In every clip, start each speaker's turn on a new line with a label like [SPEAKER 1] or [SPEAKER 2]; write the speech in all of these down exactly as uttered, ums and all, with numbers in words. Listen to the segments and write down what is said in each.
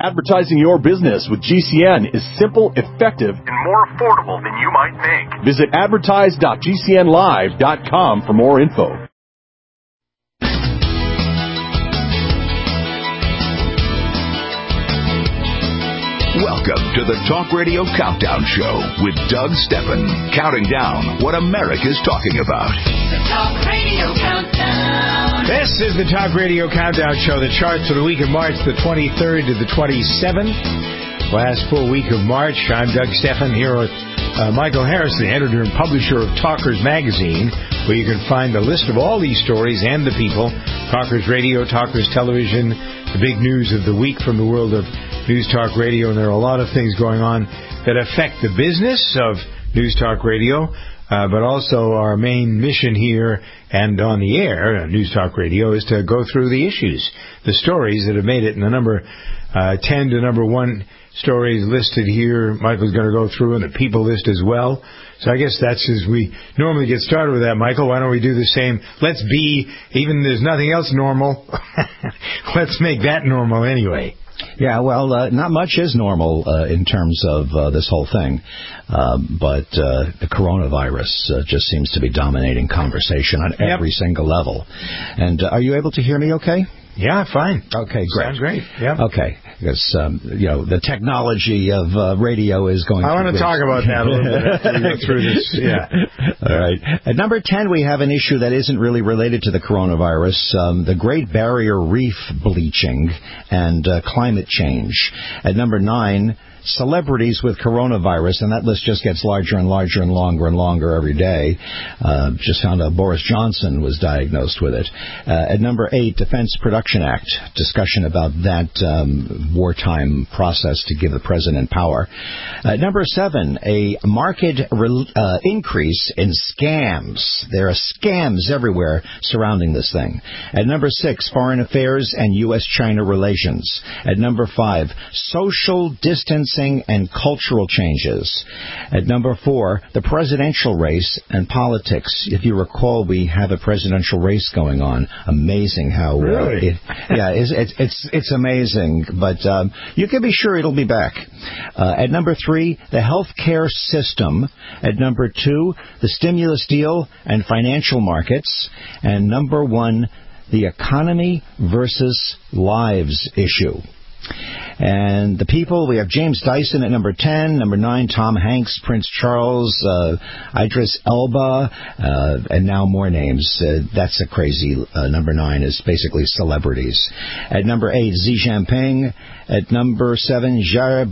[SPEAKER 1] Advertising your business with G C N is simple, effective, and more affordable than you might think. Visit advertise dot g c n live dot com for more info.
[SPEAKER 2] Welcome to the Talk Radio Countdown Show with Doug Steffen, counting down what America's talking about.
[SPEAKER 3] The Talk Radio Countdown.
[SPEAKER 4] This is the Talk Radio Countdown Show. The charts for the week of March the twenty-third to the twenty-seventh. Last full week of March. I'm Doug Steffen here with uh, Michael Harris, the editor and publisher of Talkers Magazine, where you can find a list of all these stories and the people. Talkers Radio, Talkers Television, the big news of the week from the world of News Talk Radio, and there are a lot of things going on that affect the business of News Talk Radio, uh, but also our main mission here and on the air, uh, News Talk Radio, is to go through the issues, the stories that have made it. And the number uh, ten to number one stories listed here, Michael's going to go through, and the people list as well. So I guess that's as we normally get started with that, Michael. Why don't we do the same? Let's be, even there's nothing else normal, let's make that normal anyway.
[SPEAKER 5] Yeah, well, uh, not much is normal uh, in terms of uh, this whole thing, uh, but uh, the coronavirus uh, just seems to be dominating conversation on
[SPEAKER 4] Yep.
[SPEAKER 5] every single level. And uh, are you able to hear me okay?
[SPEAKER 4] Yeah, fine.
[SPEAKER 5] Okay, great.
[SPEAKER 4] Sounds great. Yeah.
[SPEAKER 5] Okay, because um, you know the technology of uh, radio is going.
[SPEAKER 4] I want to talk about that a little bit after we go through this. Yeah.
[SPEAKER 5] All right. At number ten, we have an issue that isn't really related to the coronavirus: um, the Great Barrier Reef bleaching and uh, climate change. At number nine, celebrities with coronavirus, and that list just gets larger and larger and longer and longer every day. Uh, just found out Boris Johnson was diagnosed with it. Uh, at number eight, Defense Production Act, discussion about that um, wartime process to give the president power. At number seven, a market re- uh, increase in scams. There are scams everywhere surrounding this thing. At number six, foreign affairs and U S China relations. At number five, social distance and cultural changes. At number four, the presidential race and politics. If you recall, we have a presidential race going on. Amazing how...
[SPEAKER 4] Really?
[SPEAKER 5] Uh, it, yeah, it's, it's it's it's amazing, but um, you can be sure it'll be back. Uh, at number three, the healthcare system. At number two, the stimulus deal and financial markets. And number one, the economy versus lives issue. And the people, we have James Dyson at number ten, number nine, Tom Hanks, Prince Charles, uh, Idris Elba, uh, and now more names. Uh, that's a crazy, uh, number nine is basically celebrities. At number eight, Xi Jinping. At number seven, Jair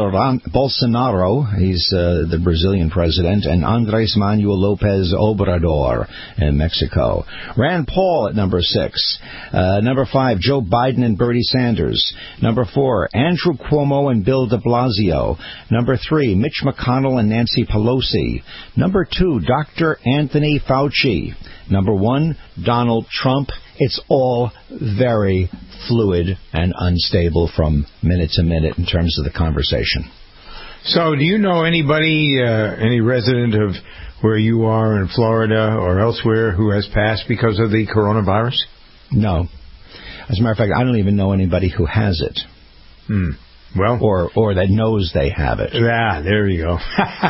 [SPEAKER 5] Bolsonaro, he's uh, the Brazilian president, and Andrés Manuel López Obrador in Mexico. Rand Paul at number six. Uh, number five, Joe Biden and Bernie Sanders. Number four, Andrew Cuomo and Bill de Blasio. Number three, Mitch McConnell and Nancy Pelosi. Number two, Doctor Anthony Fauci. Number one, Donald Trump. It's all very fluid and unstable from minute to minute in terms of the conversation.
[SPEAKER 4] So do you know anybody, uh, any resident of where you are in Florida or elsewhere who has passed because of the coronavirus?
[SPEAKER 5] No. As a matter of fact, I don't even know anybody who has it.
[SPEAKER 4] Hmm. Well,
[SPEAKER 5] or or that knows they have it.
[SPEAKER 4] Yeah, there you go.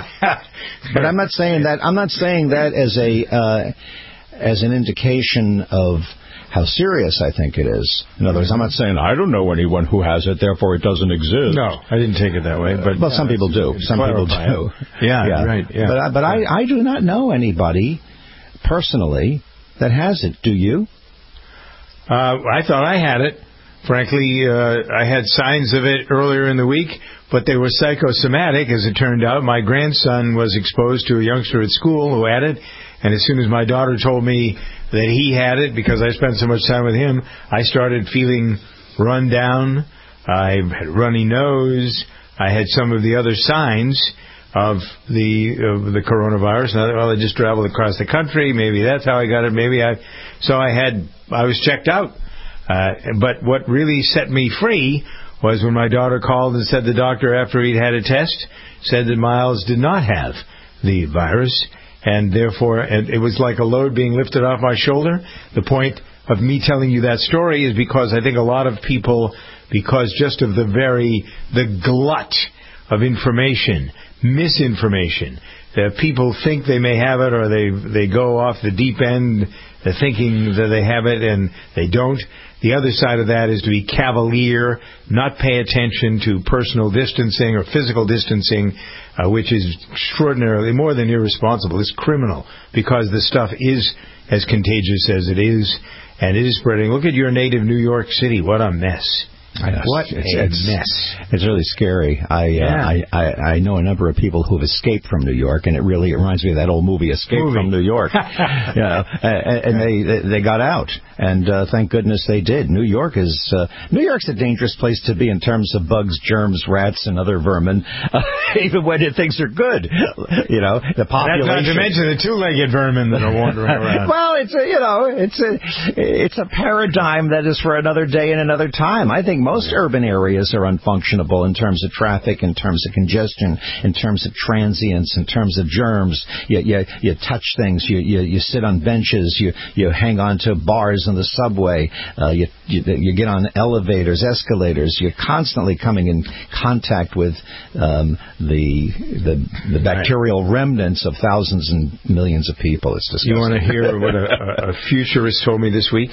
[SPEAKER 5] But I'm not saying that. I'm not saying that as a uh, as an indication of how serious I think it is. In other words, I'm not saying I don't know anyone who has it, therefore it doesn't exist.
[SPEAKER 4] No, I didn't take it that way. But
[SPEAKER 5] well, some
[SPEAKER 4] uh,
[SPEAKER 5] people do. Some people do.
[SPEAKER 4] Yeah, yeah, right. Yeah.
[SPEAKER 5] But I, but I I do not know anybody personally that has it. Do you?
[SPEAKER 4] Uh, I thought I had it. Frankly, uh, I had signs of it earlier in the week, but they were psychosomatic, as it turned out. My grandson was exposed to a youngster at school who had it, and as soon as my daughter told me that he had it, because I spent so much time with him, I started feeling run down. I had runny nose. I had some of the other signs of the of the coronavirus. And I thought, well, I just traveled across the country. Maybe that's how I got it. Maybe I... So I had... I was checked out. Uh, but what really set me free was when my daughter called and said the doctor, after he'd had a test, said that Miles did not have the virus, and therefore and it was like a load being lifted off my shoulder. The point of me telling you that story is because I think a lot of people because just of the very, the glut of information, misinformation. That people think they may have it, or they they go off the deep end uh, thinking that they have it and they don't. The other side of that is to be cavalier, not pay attention to personal distancing or physical distancing, uh, which is extraordinarily more than irresponsible. It's criminal, because the stuff is as contagious as it is, and it is spreading. Look at your native New York City. What a mess.
[SPEAKER 5] Yes,
[SPEAKER 4] what
[SPEAKER 5] it's,
[SPEAKER 4] a
[SPEAKER 5] it's,
[SPEAKER 4] mess.
[SPEAKER 5] It's really scary. I,
[SPEAKER 4] yeah.
[SPEAKER 5] uh, I, I I know a number of people who have escaped from New York, and it really it reminds me of that old movie, Escape
[SPEAKER 4] movie.
[SPEAKER 5] from New York. You know, and, and they they got out, and uh, thank goodness they did. New York is uh, New York's a dangerous place to be in terms of bugs, germs, rats, and other vermin, uh, even when things are good. You know, the population.
[SPEAKER 4] That's not to mention the two-legged vermin that are wandering around.
[SPEAKER 5] Well, it's a, you know, it's a it's a paradigm that is for another day and another time. I think most urban areas areas are unfunctionable in terms of traffic, in terms of congestion, in terms of transients, in terms of germs. You, you, you touch things. You, you, you sit on benches. You, you hang on to bars in the subway. Uh, you, you, you get on elevators, escalators. You're constantly coming in contact with um, the, the the bacterial remnants of thousands and millions of people. It's disgusting.
[SPEAKER 4] You want to hear what a, a futurist told me this week?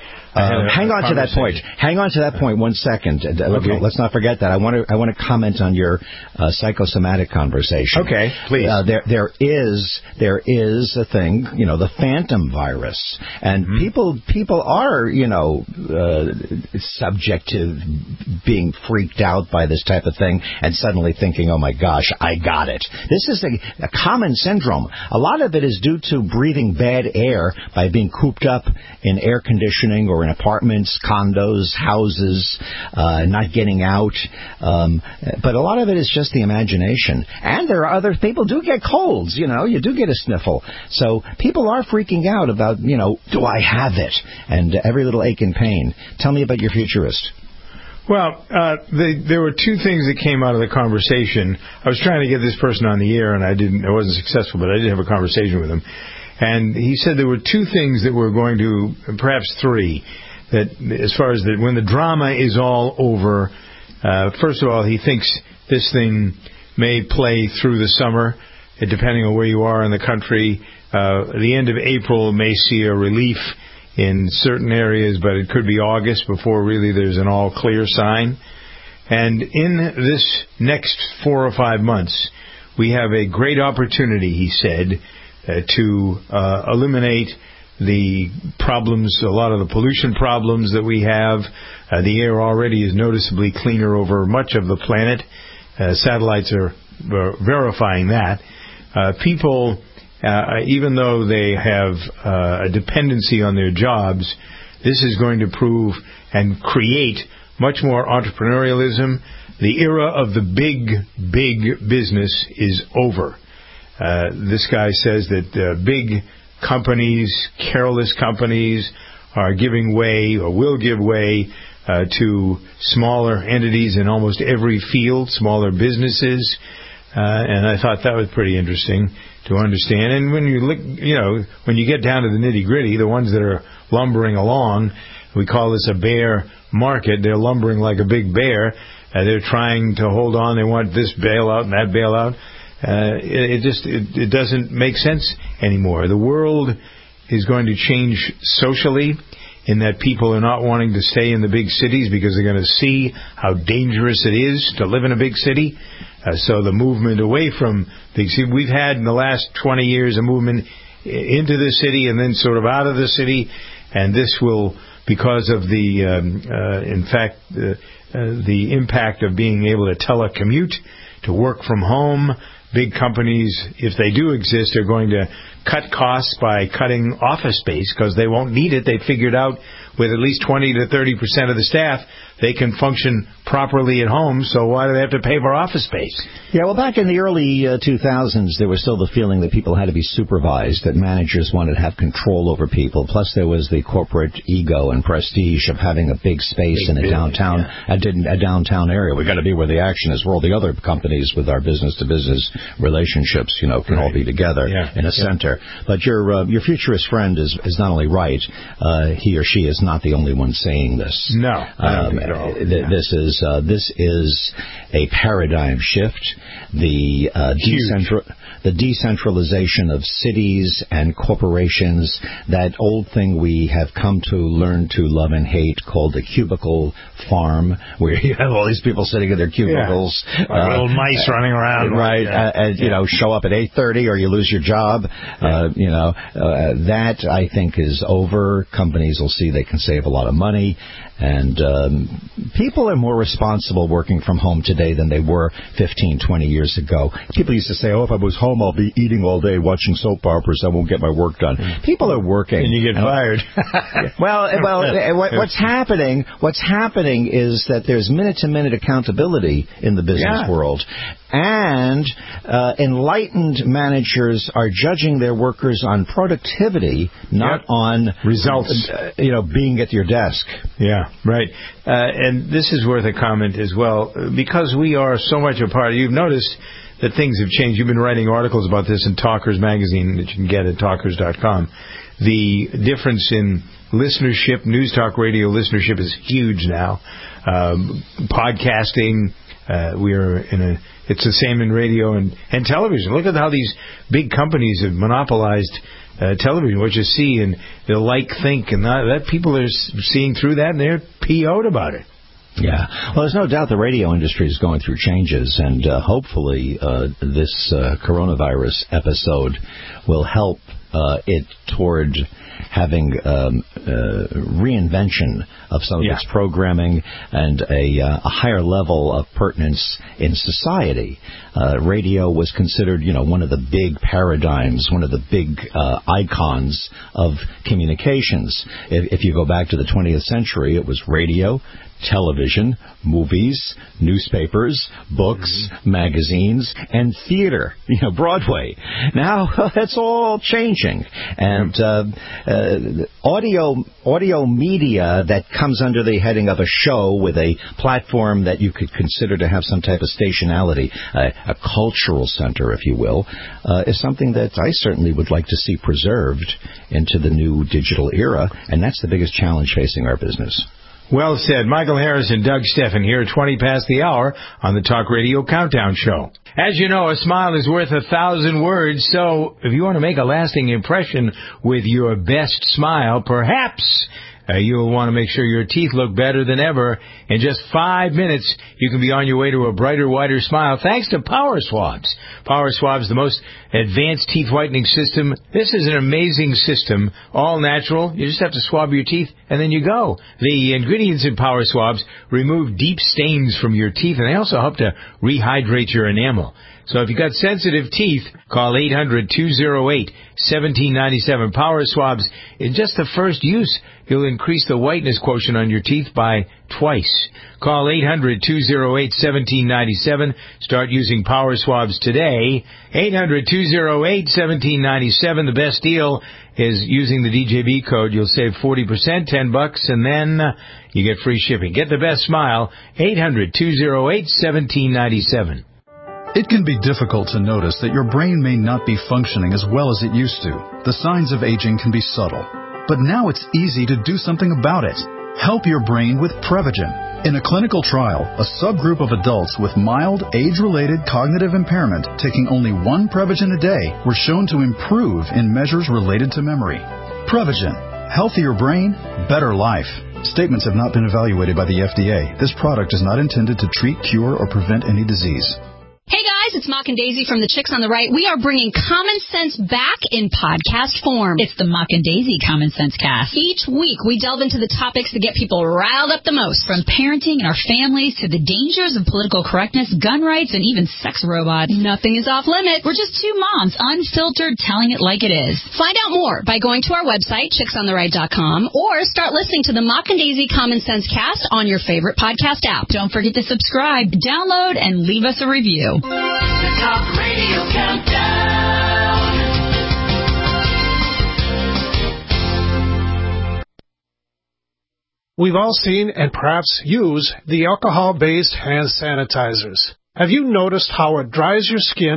[SPEAKER 5] Uh, hang on to that point. Hang on to that point one second. Okay. Let's not forget that. I want to. I want to comment on your uh, psychosomatic conversation.
[SPEAKER 4] Okay, please.
[SPEAKER 5] Uh, there, there is, there is a thing. You know, the phantom virus, and mm-hmm. people, people are, you know, uh, subject to being freaked out by this type of thing, and suddenly thinking, "Oh my gosh, I got it." This is a, a common syndrome. A lot of it is due to breathing bad air by being cooped up in air conditioning or in apartments, condos, houses, uh, not getting out. Um, but a lot of it is just the imagination. And there are other people do get colds, you know, you do get a sniffle. So people are freaking out about, you know, do I have it? And every little ache and pain. Tell me about your futurist.
[SPEAKER 4] Well, uh, the, there were two things that came out of the conversation. I was trying to get this person on the air, and I didn't. I wasn't successful, but I did have a conversation with him. And he said there were two things that were going to, perhaps three, that as far as that when the drama is all over, uh, first of all, he thinks this thing may play through the summer, depending on where you are in the country. Uh, the end of April may see a relief in certain areas, but it could be August before really there's an all clear sign. And in this next four or five months, we have a great opportunity, he said, Uh, to uh, eliminate the problems, a lot of the pollution problems that we have. Uh, the air already is noticeably cleaner over much of the planet. Uh, satellites are uh, verifying that. Uh, people, uh, even though they have uh, a dependency on their jobs, this is going to prove and create much more entrepreneurialism. The era of the big, big business is over. Uh, this guy says that uh, big companies, careless companies, are giving way or will give way uh, to smaller entities in almost every field, smaller businesses. Uh, and I thought that was pretty interesting to understand. And when you look, you know, when you get down to the nitty gritty, the ones that are lumbering along, we call this a bear market. They're lumbering like a big bear. Uh, they're trying to hold on. They want this bailout and that bailout. Uh, it, it just it, it doesn't make sense anymore. The world is going to change socially in that people are not wanting to stay in the big cities because they're going to see how dangerous it is to live in a big city. Uh, so the movement away from big cities, we've had in the last twenty years a movement into the city and then sort of out of the city, and this will, because of the, um, uh, in fact, uh, uh, the impact of being able to telecommute, to work from home. Big companies, if they do exist, are going to cut costs by cutting office space because they won't need it. They figured out with at least twenty to thirty percent of the staff, they can function properly at home, so why do they have to pay for office space?
[SPEAKER 5] Yeah, well, back in the early uh, two thousands, there was still the feeling that people had to be supervised, that managers wanted to have control over people. Plus, there was the corporate ego and prestige of having a big space big in a building, downtown yeah. a, a downtown area. We've got to be where the action is, where all the other companies with our business-to-business relationships, you know, can right. all be together yeah. in a yeah. center. But your uh, your futurist friend is, is not only right, uh, he or she is not the only one saying this.
[SPEAKER 4] No.
[SPEAKER 5] Um,
[SPEAKER 4] at all.
[SPEAKER 5] Th-
[SPEAKER 4] Yeah.
[SPEAKER 5] This is uh, this is a paradigm shift. The uh, decentral the decentralization of cities and corporations, that old thing we have come to learn to love and hate called the cubicle farm, where you have all these people sitting in their cubicles.
[SPEAKER 4] Yeah. Like uh, little mice running around.
[SPEAKER 5] Right,
[SPEAKER 4] yeah.
[SPEAKER 5] uh, and, you
[SPEAKER 4] yeah.
[SPEAKER 5] know, show up at eight thirty or you lose your job. Yeah. Uh, you know, uh, that, I think, is over. Companies will see they can save a lot of money. And um, people are more responsible working from home today than they were fifteen, twenty years ago. People used to say, oh, if I was home, I'll be eating all day, watching soap operas. I won't get my work done. People are working.
[SPEAKER 4] And you get fired.
[SPEAKER 5] well, well, what, what's happening, what's happening is that there's minute-to-minute accountability in the business
[SPEAKER 4] yeah.
[SPEAKER 5] world. And uh, enlightened managers are judging their workers on productivity, not
[SPEAKER 4] yep.
[SPEAKER 5] on
[SPEAKER 4] results.
[SPEAKER 5] Uh, you know, being at your desk.
[SPEAKER 4] Yeah, right. Uh, and this is worth a comment as well, because we are so much a part. You've noticed that things have changed. You've been writing articles about this in Talkers magazine that you can get at talkers dot com. The difference in listenership, News Talk Radio listenership, is huge now. Um, podcasting, uh, we are in a. It's the same in radio and, and television. Look at how these big companies have monopolized uh, television, what you see, and the like, think, and that, that people are seeing through that, and they're P O'd about it.
[SPEAKER 5] Yeah. Well, there's no doubt the radio industry is going through changes, and uh, hopefully uh, this uh, coronavirus episode will help uh, it toward having um, uh, reinvention of some of
[SPEAKER 4] yeah.
[SPEAKER 5] its programming and a, uh, a higher level of pertinence in society. Uh, radio was considered, you know, one of the big paradigms, one of the big uh, icons of communications. If, if you go back to the twentieth century, it was radio, television, movies, newspapers, books, mm-hmm. magazines, and theater, you know, Broadway. Now, that's all changing. And uh, uh, audio audio media that comes under the heading of a show with a platform that you could consider to have some type of stationality, uh, a cultural center, if you will, uh, is something that I certainly would like to see preserved into the new digital era, and that's the biggest challenge facing our business.
[SPEAKER 4] Well said. Michael Harris and Doug Steffen here at twenty past the hour on the Talk Radio Countdown Show. As you know, a smile is worth a thousand words, so if you want to make a lasting impression with your best smile, perhaps Uh, you'll want to make sure your teeth look better than ever. In just five minutes, you can be on your way to a brighter, whiter smile thanks to Power Swabs. Power Swabs, the most advanced teeth whitening system. This is an amazing system, all natural. You just have to swab your teeth, and then you go. The ingredients in Power Swabs remove deep stains from your teeth, and they also help to rehydrate your enamel. So if you've got sensitive teeth, call eight hundred, two oh eight, one seven nine seven. Power Swabs, in just the first use, you'll increase the whiteness quotient on your teeth by twice. Call eight hundred, two oh eight, one seven nine seven. Start using Power Swabs today. eight hundred, two oh eight, one seven nine seven. The best deal is using the D J B code. You'll save forty percent, ten bucks, and then you get free shipping. Get the best smile. eight hundred, two oh eight, one seven nine seven.
[SPEAKER 6] It can be difficult to notice that your brain may not be functioning as well as it used to. The signs of aging can be subtle. But now it's easy to do something about it. Help your brain with Prevagen. In a clinical trial, a subgroup of adults with mild, age-related cognitive impairment taking only one Prevagen a day were shown to improve in measures related to memory. Prevagen. Healthier brain, better life. Statements have not been evaluated by the F D A. This product is not intended to treat, cure, or prevent any disease.
[SPEAKER 7] Hey guys, it's Mock and Daisy from the Chicks on the Right. We are bringing Common Sense back in podcast form.
[SPEAKER 8] It's the Mock and Daisy Common Sense Cast.
[SPEAKER 7] Each week, we delve into the topics that get people riled up the most.
[SPEAKER 8] From parenting and our families to the dangers of political correctness, gun rights, and even sex robots.
[SPEAKER 7] Nothing is off limits.
[SPEAKER 8] We're just two moms, unfiltered, telling it like it is.
[SPEAKER 7] Find out more by going to our website, chicks on the right dot com, or start listening to the Mock and Daisy Common Sense Cast on your favorite podcast app.
[SPEAKER 8] Don't forget to subscribe, download, and leave us a review.
[SPEAKER 3] The Talk Radio Countdown.
[SPEAKER 9] We've all seen and perhaps use the alcohol-based hand sanitizers. Have you noticed how it dries your skin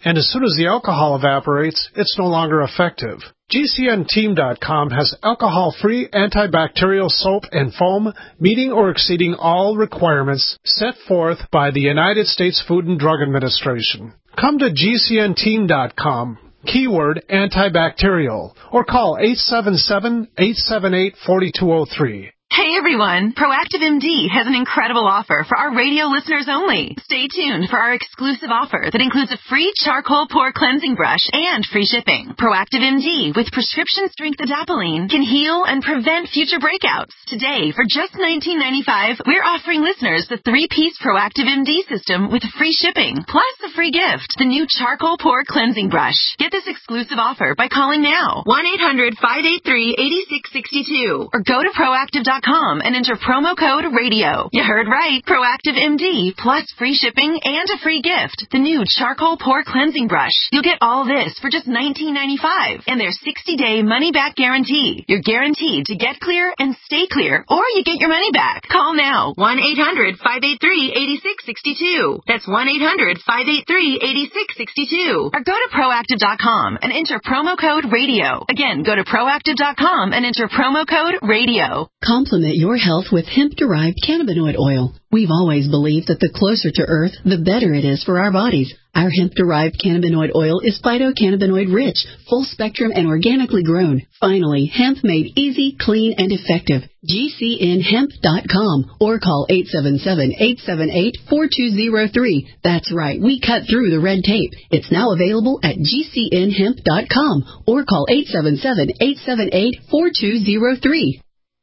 [SPEAKER 9] and as soon as the alcohol evaporates, it's no longer effective. G C N Team dot com has alcohol-free antibacterial soap and foam meeting or exceeding all requirements set forth by the United States Food and Drug Administration. Come to G C N Team dot com, keyword antibacterial, or call eight seven seven, eight seven eight, four two zero three.
[SPEAKER 10] Hey everyone, Proactive M D has an incredible offer for our radio listeners only. Stay tuned for our exclusive offer that includes a free charcoal pore cleansing brush and free shipping. Proactive M D with prescription strength adapalene can heal and prevent future breakouts. Today, for just nineteen ninety-five dollars, we're offering listeners the three-piece Proactive M D system with free shipping, plus a free gift, the new charcoal pore cleansing brush. Get this exclusive offer by calling now, one eight hundred, five eight three, eight six six two, or go to proactive dot com and enter promo code radio. You heard right. Proactive M D plus free shipping and a free gift. The new charcoal pore cleansing brush. You'll get all this for just nineteen ninety-five dollars and their sixty-day money-back guarantee. You're guaranteed to get clear and stay clear, or you get your money back. Call now. one eight hundred, five eight three, eight six six two. That's one eight hundred, five eight three, eight six six two. Or go to proactive dot com and enter promo code radio. Again, go to proactive dot com and enter promo code radio.
[SPEAKER 11] Complement your health with hemp-derived cannabinoid oil. We've always believed that the closer to Earth, the better it is for our bodies. Our hemp-derived cannabinoid oil is phytocannabinoid rich, full spectrum, and organically grown. Finally, hemp made easy, clean, and effective. G C N hemp dot com or call eight seven seven, eight seven eight, four two zero three. That's right, we cut through the red tape. It's now available at G C N hemp dot com or call eight seven seven, eight seven eight, four two zero three.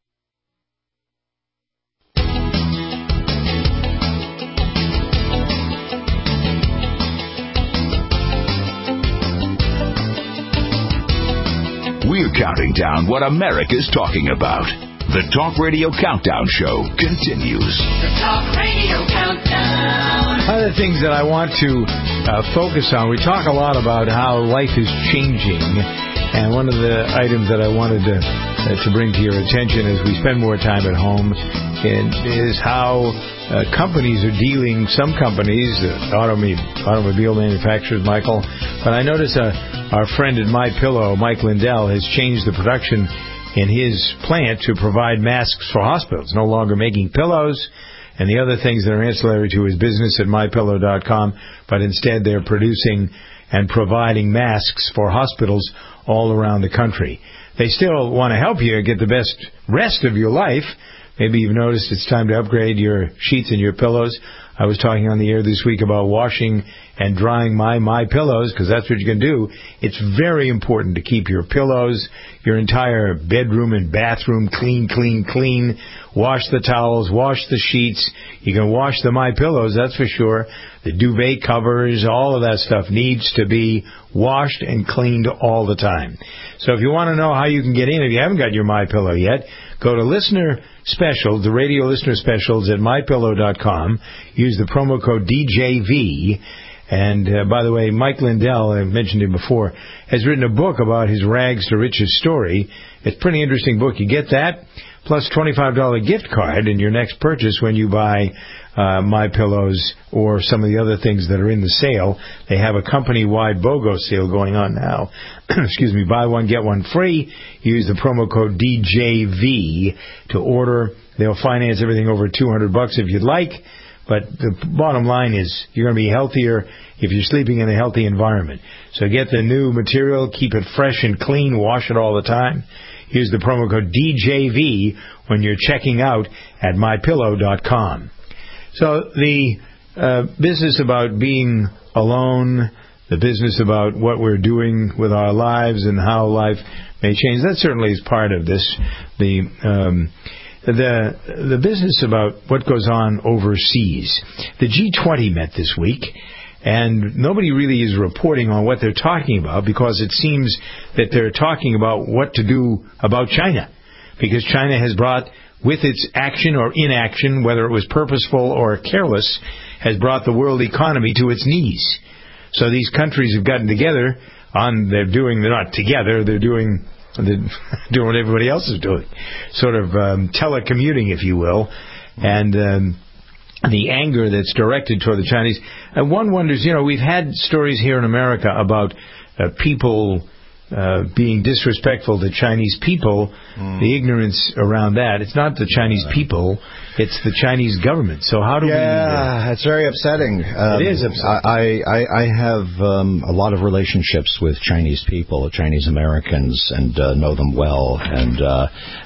[SPEAKER 2] We're counting down what America's talking about. The Talk Radio Countdown Show continues.
[SPEAKER 3] The Talk Radio Countdown.
[SPEAKER 4] One of the things that I want to uh, focus on, we talk a lot about how life is changing, and one of the items that I wanted to uh, to bring to your attention as we spend more time at home and is how uh, companies are dealing, some companies, uh, automobile, automobile manufacturers, Michael, but I notice uh, our friend at MyPillow, Mike Lindell, has changed the production in his plant to provide masks for hospitals, no longer making pillows and the other things that are ancillary to his business at my pillow dot com, but instead they're producing and providing masks for hospitals all around the country. They still want to help you get the best rest of your life. Maybe you've noticed it's time to upgrade your sheets and your pillows. I was talking on the air this week about washing and drying my My Pillows, because that's what you can do. It's very important to keep your pillows, your entire bedroom and bathroom clean, clean, clean. Wash the towels, wash the sheets. You can wash the My Pillows, that's for sure. The duvet covers, all of that stuff needs to be washed and cleaned all the time. So if you want to know how you can get in, if you haven't got your My Pillow yet, go to listener specials, the radio listener specials at my pillow dot com. Use the promo code D J V. And, uh, by the way, Mike Lindell, I mentioned him before, has written a book about his rags to riches story. It's a pretty interesting book. You get that, plus twenty-five dollars gift card in your next purchase when you buy uh, My Pillows or some of the other things that are in the sale. They have a company-wide BOGO sale going on now. Excuse me, buy one, get one free. Use the promo code D J V to order. They'll finance everything over two hundred bucks if you'd like. But the bottom line is you're going to be healthier if you're sleeping in a healthy environment. So get the new material, keep it fresh and clean, wash it all the time. Use the promo code D J V when you're checking out at my pillow dot com. So the uh, business about being alone, the business about what we're doing with our lives and how life may change, that certainly is part of this. The um, the the business about what goes on overseas. The G twenty met this week, and nobody really is reporting on what they're talking about, because it seems that they're talking about what to do about China, because China has brought, with its action or inaction, whether it was purposeful or careless, has brought the world economy to its knees. So these countries have gotten together on, they're doing, they're not together, they're doing, they're doing what everybody else is doing. Sort of um, telecommuting, if you will. And um, the anger that's directed toward the Chinese. And one wonders, you know, we've had stories here in America about uh, people uh, being disrespectful to Chinese people, mm. the ignorance around that. It's not the Chinese people, it's the Chinese government. So how do
[SPEAKER 5] yeah,
[SPEAKER 4] we...
[SPEAKER 5] Yeah, uh, it's very upsetting. Um,
[SPEAKER 4] it is upsetting.
[SPEAKER 5] I, I, I have um, a lot of relationships with Chinese people, Chinese Americans, and uh, know them well. And uh,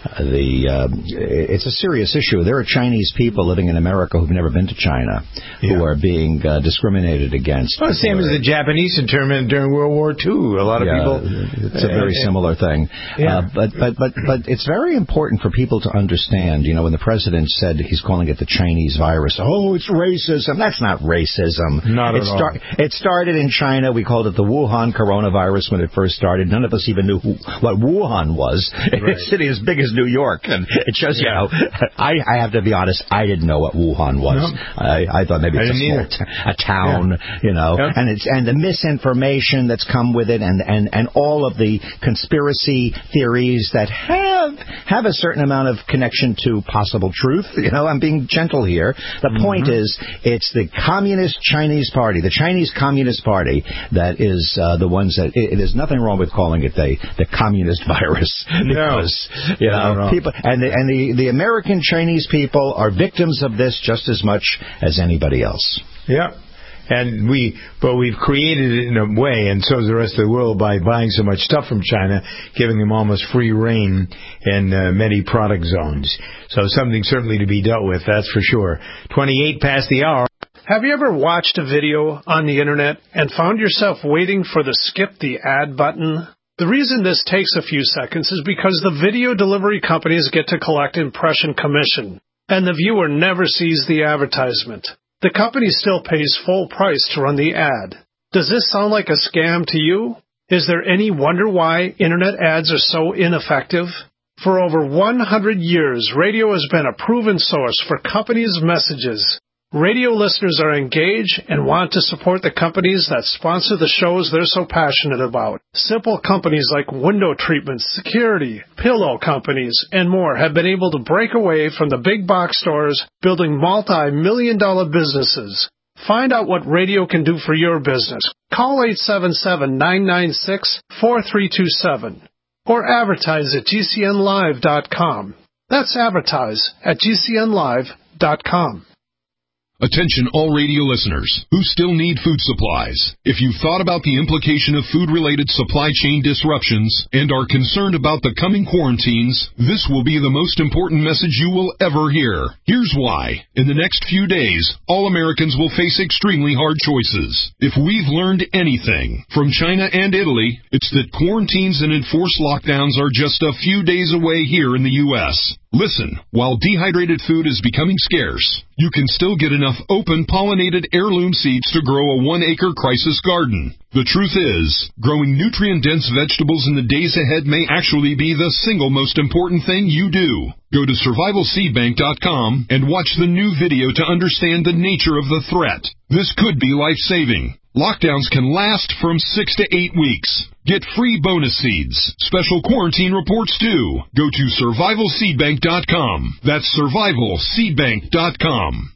[SPEAKER 5] the uh, it's a serious issue. There are Chinese people living in America who've never been to China, yeah. who are being uh, discriminated against.
[SPEAKER 4] Well, the same as the Japanese internment during World War Two. A lot of
[SPEAKER 5] yeah,
[SPEAKER 4] people...
[SPEAKER 5] It's a very similar thing.
[SPEAKER 4] Yeah.
[SPEAKER 5] Uh, but, but, but, but it's very important for people to understand, you know, when the president said he's calling it the Chinese virus, oh, it's racism. That's not racism.
[SPEAKER 4] Not
[SPEAKER 5] it
[SPEAKER 4] at
[SPEAKER 5] star-
[SPEAKER 4] all.
[SPEAKER 5] It started in China. We called it the Wuhan coronavirus when it first started. None of us even knew who, what Wuhan was.
[SPEAKER 4] Right.
[SPEAKER 5] It's a city as big as New York. And it shows, yeah. you know, I, I have to be honest, I didn't know what Wuhan was. No. I, I thought maybe it's a small t- a town, yeah. you know, yeah. and it's and the misinformation that's come with it, and, and, and all of the conspiracy theories that have have a certain amount of connection to possible truth. You know, I'm being gentle here. The mm-hmm. point is, it's the Communist Chinese Party, the Chinese Communist Party, that is uh, the ones that. It, there's nothing wrong with calling it the the communist virus, because
[SPEAKER 4] no.
[SPEAKER 5] you know
[SPEAKER 4] no, no.
[SPEAKER 5] people and the, and the the American Chinese people are victims of this just as much as anybody else.
[SPEAKER 4] Yeah. And we, but we've created it in a way, and so is the rest of the world, by buying so much stuff from China, giving them almost free reign in uh, many product zones. So something certainly to be dealt with, that's for sure. twenty-eight past the hour.
[SPEAKER 9] Have you ever watched a video on the internet and found yourself waiting for the skip the ad button? The reason this takes a few seconds is because the video delivery companies get to collect impression commission, and the viewer never sees the advertisement. The company still pays full price to run the ad. Does this sound like a scam to you? Is there any wonder why internet ads are so ineffective? For over one hundred years, radio has been a proven source for companies' messages. Radio listeners are engaged and want to support the companies that sponsor the shows they're so passionate about. Simple companies like window treatments, security, pillow companies, and more have been able to break away from the big box stores, building multi-million dollar businesses. Find out what radio can do for your business. Call eight seven seven, nine nine six, four three two seven or advertise at G C N live dot com. That's advertise at G C N live dot com.
[SPEAKER 12] Attention all radio listeners who still need food supplies. If you've thought about the implication of food-related supply chain disruptions and are concerned about the coming quarantines, this will be the most important message you will ever hear. Here's why. In the next few days, all Americans will face extremely hard choices. If we've learned anything from China and Italy, it's that quarantines and enforced lockdowns are just a few days away here in the U S Listen, while dehydrated food is becoming scarce, you can still get enough open pollinated heirloom seeds to grow a one-acre crisis garden. The truth is, growing nutrient-dense vegetables in the days ahead may actually be the single most important thing you do. Go to survival seed bank dot com and watch the new video to understand the nature of the threat. This could be life-saving. Lockdowns can last from six to eight weeks. Get free bonus seeds, special quarantine reports too. Go to survival seed bank dot com. That's survival seed bank dot com.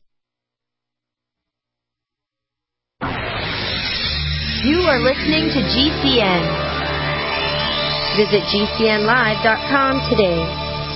[SPEAKER 13] You are listening to G C N. Visit G C N live dot com today.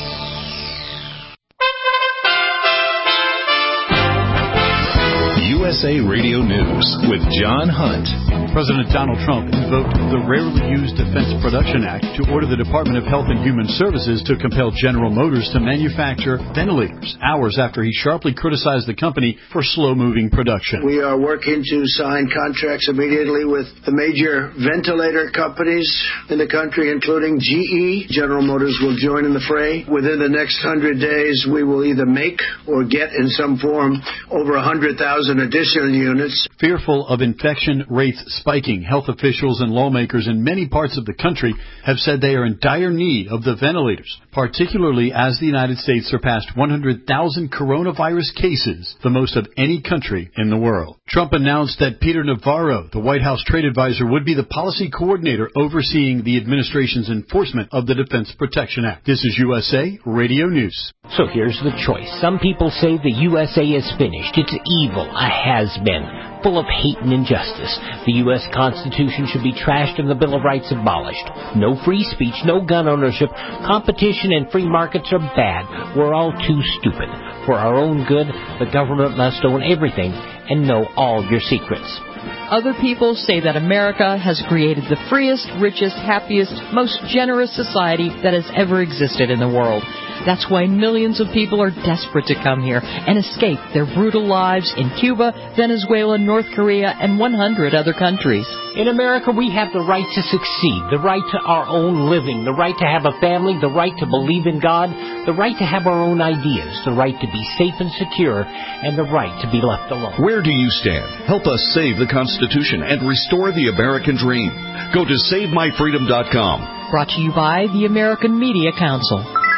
[SPEAKER 1] U S A Radio News with John Hunt.
[SPEAKER 14] President Donald Trump invoked the Rarely Used Defense Production Act to order the Department of Health and Human Services to compel General Motors to manufacture ventilators, hours after he sharply criticized the company for slow-moving production.
[SPEAKER 15] We are working to sign contracts immediately with the major ventilator companies in the country, including G E. General Motors will join in the fray. Within the next one hundred days, we will either make or get in some form over one hundred thousand additional units.
[SPEAKER 14] Fearful of infection rates spiking, health officials and lawmakers in many parts of the country have said they are in dire need of the ventilators, particularly as the United States surpassed one hundred thousand coronavirus cases, the most of any country in the world. Trump announced that Peter Navarro, the White House trade advisor, would be the policy coordinator overseeing the administration's enforcement of the Defense Protection Act. This is U S A Radio News.
[SPEAKER 16] So here's the choice. Some people say the U S A is finished. It's evil, a has-been, full of hate and injustice. The U S Constitution should be trashed and the Bill of Rights abolished. No free speech, no gun ownership. Competition and free markets are bad. We're all too stupid. For our own good, the government must own everything and know all your secrets.
[SPEAKER 17] Other people say that America has created the freest, richest, happiest, most generous society that has ever existed in the world. That's why millions of people are desperate to come here and escape their brutal lives in Cuba, Venezuela, North Korea, and one hundred other countries.
[SPEAKER 16] In America, we have the right to succeed, the right to our own living, the right to have a family, the right to believe in God, the right to have our own ideas, the right to be safe and secure, and the right to be left alone.
[SPEAKER 2] Where do you stand? Help us save the Constitution and restore the American dream. Go to save my freedom dot com.
[SPEAKER 17] Brought to you by the American Media Council.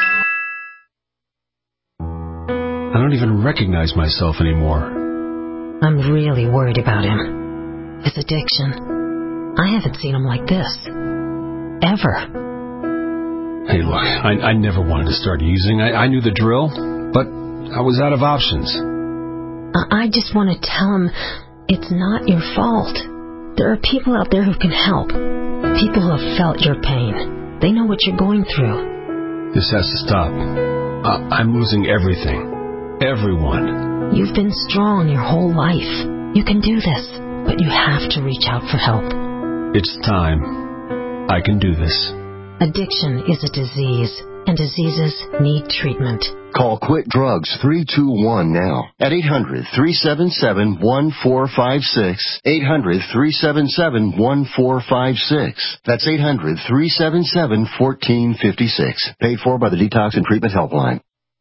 [SPEAKER 18] I don't even recognize myself anymore.
[SPEAKER 19] I'm really worried about him. His addiction. I haven't seen him like this. Ever.
[SPEAKER 18] Hey, look, I, I never wanted to start using. I, I knew the drill, but I was out of options.
[SPEAKER 19] I, I just want to tell him it's not your fault. There are people out there who can help. People who have felt your pain. They know what you're going through.
[SPEAKER 18] This has to stop. I, I'm losing everything. Everyone.
[SPEAKER 19] You've been strong your whole life. You can do this, but you have to reach out for help.
[SPEAKER 18] It's time. I can do this.
[SPEAKER 19] Addiction is a disease, and diseases need treatment.
[SPEAKER 20] Call Quit Drugs three two one now at eight hundred, three seven seven, one four five six. eight hundred, three seven seven, one four five six. That's eight hundred, three seven seven, one four five six. Paid for by the Detox and Treatment Helpline.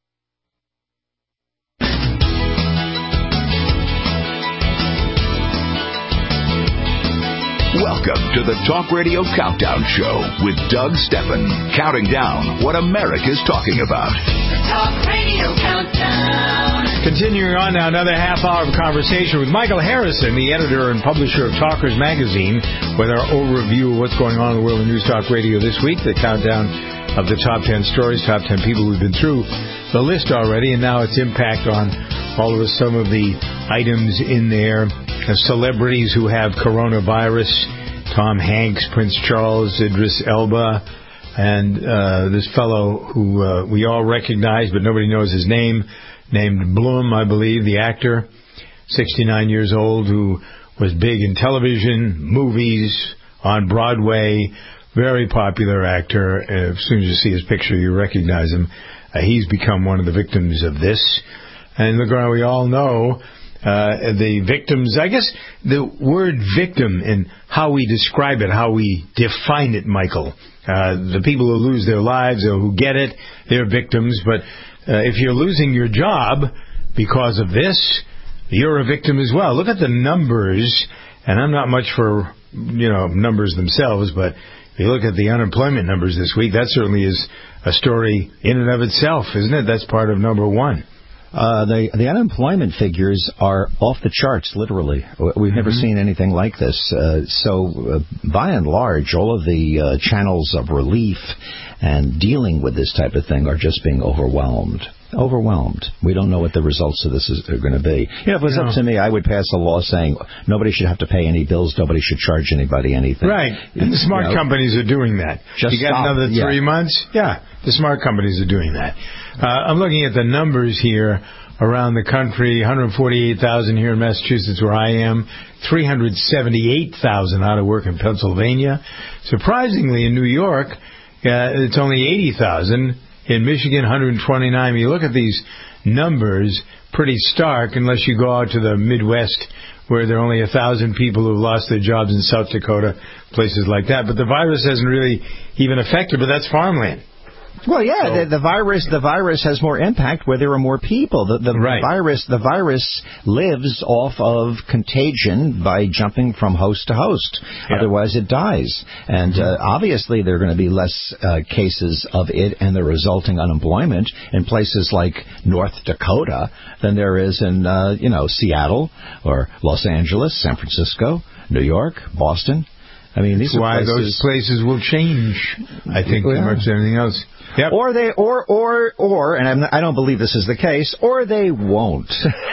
[SPEAKER 2] Welcome to the Talk Radio Countdown Show with Doug Steffen, counting down what America's talking about.
[SPEAKER 3] The Talk Radio Countdown.
[SPEAKER 4] Continuing on now, another half hour of conversation with Michael Harrison, the editor and publisher of Talkers Magazine, with our overview of what's going on in the world of News Talk Radio this week, the countdown of the top ten stories, top ten people who've been through the list already, and now its impact on all of us, some of the items in there. Celebrities who have coronavirus, Tom Hanks, Prince Charles, Idris Elba, and uh, this fellow who uh, we all recognize, but nobody knows his name, named Bloom, I believe, the actor, sixty-nine years old, who was big in television, movies, on Broadway, very popular actor. Uh, as soon as you see his picture, you recognize him. Uh, he's become one of the victims of this. And look around, we all know Uh, the victims, I guess the word victim and how we describe it, how we define it, Michael. Uh, the people who lose their lives or who get it, they're victims. But uh, if you're losing your job because of this, you're a victim as well. Look at the numbers, and I'm not much for, you know, numbers themselves, but if you look at the unemployment numbers this week, that certainly is a story in and of itself, isn't it? That's part of number one.
[SPEAKER 5] Uh, the the unemployment figures are off the charts, literally. We've never mm-hmm. seen anything like this. Uh, so, uh, by and large, all of the uh, channels of relief and dealing with this type of thing are just being overwhelmed. Overwhelmed. We don't know what the results of this is, are going to be. You know, if it was no. up to me, I would pass a law saying nobody should have to pay any bills, nobody should charge anybody anything.
[SPEAKER 4] Right. And the smart you know, companies are doing that.
[SPEAKER 5] Just
[SPEAKER 4] you got
[SPEAKER 5] stop.
[SPEAKER 4] another three
[SPEAKER 5] yeah.
[SPEAKER 4] months? Yeah, the smart companies are doing that. Uh, I'm looking at the numbers here around the country. one hundred forty-eight thousand here in Massachusetts, where I am. three hundred seventy-eight thousand out of work in Pennsylvania. Surprisingly, in New York, uh, it's only eighty thousand. In Michigan, one hundred twenty-nine. You look at these numbers, pretty stark, unless you go out to the Midwest, where there are only one thousand people who have lost their jobs in South Dakota, places like that. But the virus hasn't really even affected, but that's farmland.
[SPEAKER 5] Well, yeah,
[SPEAKER 4] So,
[SPEAKER 5] the, the virus the virus has more impact where there are more people. The, the
[SPEAKER 4] right.
[SPEAKER 5] virus the virus lives off of contagion by jumping from host to host. Yeah. Otherwise, it dies. And uh, obviously, there are going to be less uh, cases of it and the resulting unemployment in places like North Dakota than there is in uh, you know Seattle or Los Angeles, San Francisco, New York, Boston. I mean, these
[SPEAKER 4] That's
[SPEAKER 5] are
[SPEAKER 4] why
[SPEAKER 5] places,
[SPEAKER 4] those places will change, I think,
[SPEAKER 5] yeah.
[SPEAKER 4] as much as anything else. Yep.
[SPEAKER 5] Or they, or, or, or, and I'm not, I don't believe this is the case, or they won't.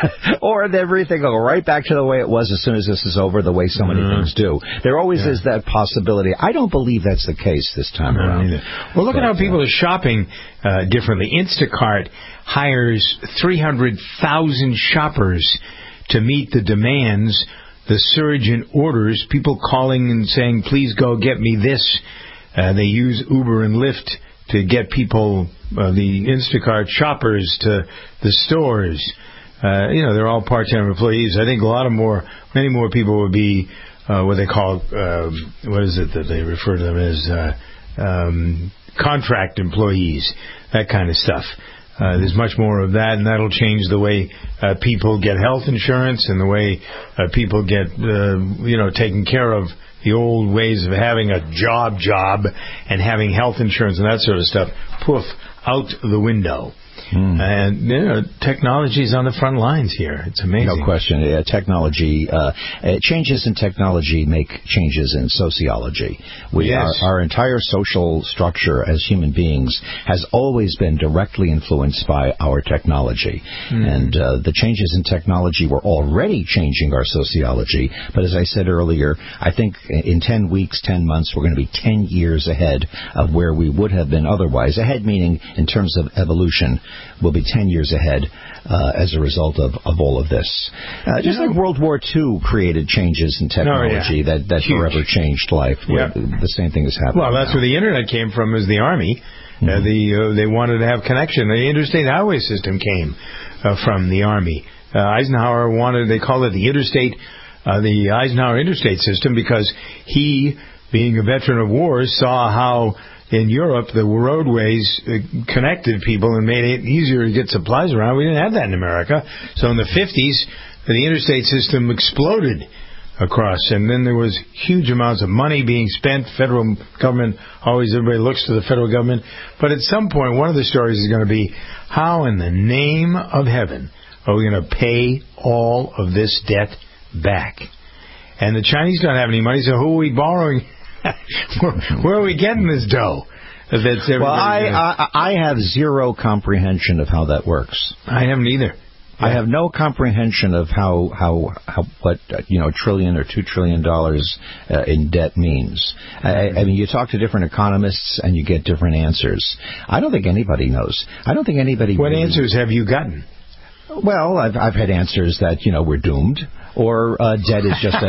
[SPEAKER 5] Or everything will go right back to the way it was as soon as this is over, the way so many mm-hmm. things do. There always yeah. is that possibility. I don't believe that's the case this time
[SPEAKER 4] no,
[SPEAKER 5] around.
[SPEAKER 4] Either. Well, look
[SPEAKER 5] but,
[SPEAKER 4] at how people
[SPEAKER 5] uh,
[SPEAKER 4] are shopping uh, differently. Instacart hires three hundred thousand shoppers to meet the demands, the surge in orders, people calling and saying, please go get me this. Uh, they use Uber and Lyft to get people, uh, the Instacart shoppers, to the stores. Uh, you know, they're all part-time employees. I think a lot of more, many more people would be uh, what they call, uh, what is it that they refer to them as, uh, um, contract employees, that kind of stuff. Uh, there's much more of that, and that'll change the way uh, people get health insurance and the way uh, people get, uh, you know, taken care of. The old ways of having a job job and having health insurance and that sort of stuff, poof, out the window. Mm. And you know, technology's on the front lines here. It's amazing.
[SPEAKER 5] No question. Yeah, technology, uh, changes in technology make changes in sociology. We
[SPEAKER 4] yes.
[SPEAKER 5] our, our entire social structure as human beings has always been directly influenced by our technology. Mm. And uh, the changes in technology were already changing our sociology. But as I said earlier, I think in ten weeks, ten months, we're going to be ten years ahead of where we would have been otherwise. Ahead meaning in terms of evolution. Will be ten years ahead uh, as a result of, of all of this. Uh, just like World War Two created changes in technology oh, yeah. that, that forever changed life.
[SPEAKER 4] Yep.
[SPEAKER 5] The same thing is happening.
[SPEAKER 4] Well, that's
[SPEAKER 5] now.
[SPEAKER 4] where the Internet came from, is the Army. Mm-hmm. Uh, the uh, They wanted to have connection. The interstate highway system came uh, from the Army. Uh, Eisenhower wanted, they called it the interstate, uh, the Eisenhower interstate system, because he, being a veteran of war, saw how in Europe, the roadways connected people and made it easier to get supplies around. We didn't have that in America. So in the fifties, the interstate system exploded across. And then there was huge amounts of money being spent. Federal government, always everybody looks to the federal government. But at some point, one of the stories is going to be, how in the name of heaven are we going to pay all of this debt back? And the Chinese don't have any money, so who are we borrowing? where, where are we getting this dough? That's
[SPEAKER 5] well, I, I I have zero comprehension of how that works.
[SPEAKER 4] I haven't either. Yeah.
[SPEAKER 5] I have no comprehension of how how, how what you know a trillion or two trillion dollars uh, in debt means. I, I mean, you talk to different economists and you get different answers. I don't think anybody knows. I don't think anybody.
[SPEAKER 4] What
[SPEAKER 5] really...
[SPEAKER 4] answers have you gotten?
[SPEAKER 5] Well, I've I've had answers that you know we're doomed. Or uh, debt is just a...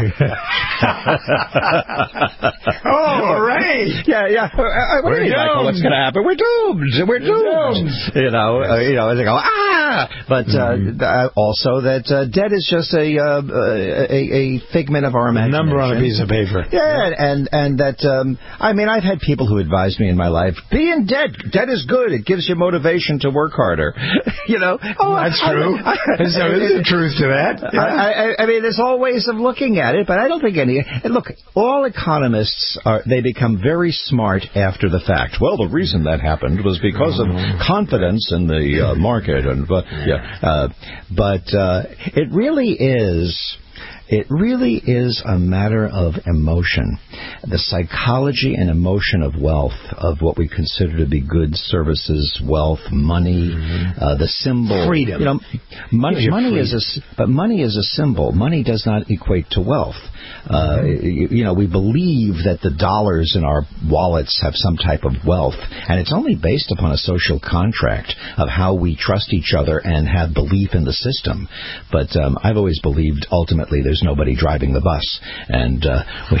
[SPEAKER 4] oh, right.
[SPEAKER 5] Yeah, yeah. Uh, what do you mean, Michael? What's going to happen? We're doomed. We're doomed. doomed. You know, uh, you know, they go, ah! But uh, mm-hmm. also that uh, debt is just a, uh, a a figment of our imagination.
[SPEAKER 4] A number on a piece of paper.
[SPEAKER 5] Yeah, and, and that, um, I mean, I've had people who advised me in my life, be in debt. Debt is good. It gives you motivation to work harder. you know?
[SPEAKER 4] Oh, That's I, true. I, I, there's a truth to that.
[SPEAKER 5] Yeah. I, I, I mean, there's all ways of looking at it, but I don't think any... Look, all economists, are they become very smart after the fact. Well, the reason that happened was because of confidence in the uh, market. and But, yeah, uh, but uh, it really is... It really is a matter of emotion. The psychology and emotion of wealth, of what we consider to be goods, services, wealth, money, mm-hmm. uh, the symbol.
[SPEAKER 4] Freedom.
[SPEAKER 5] You know, money, money is a, but money is a symbol. Money does not equate to wealth. Uh, you, you know, we believe that the dollars in our wallets have some type of wealth, and it's only based upon a social contract of how we trust each other and have belief in the system. But um, I've always believed, ultimately, there's there's nobody driving the bus. And uh, we,